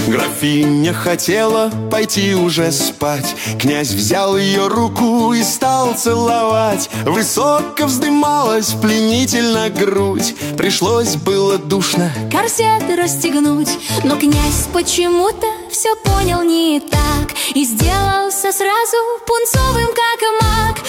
Графиня хотела пойти уже спать. Князь взял ее руку и стал целовать. Высоко вздымалась пленительно грудь. Пришлось было душно корсет расстегнуть. Но князь почему-то все понял не так и сделался сразу пунцовым, как маг.